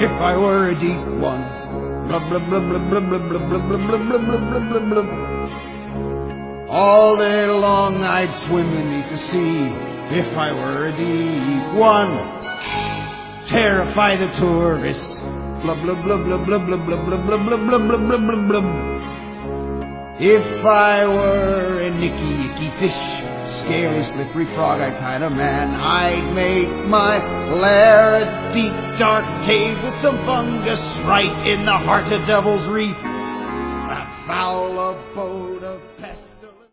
if I were a deep one. Blub, blub, blub, blub, blub, blub, blub, blub, blub, blub, blub, blub, blub, blub. All day long I'd swim beneath the sea if I were a deep one. Terrify the tourists. Blub, blub, blub, blub, blub, blub, blub, blub, blub, blub, blub, blub, blub, blub, blub. If I were a nicky, icky fish, scaly, slippery, frog-eyed kind of man, I'd make my lair a deep, dark cave with some fungus right in the heart of Devil's Reef. A foul abode of pests.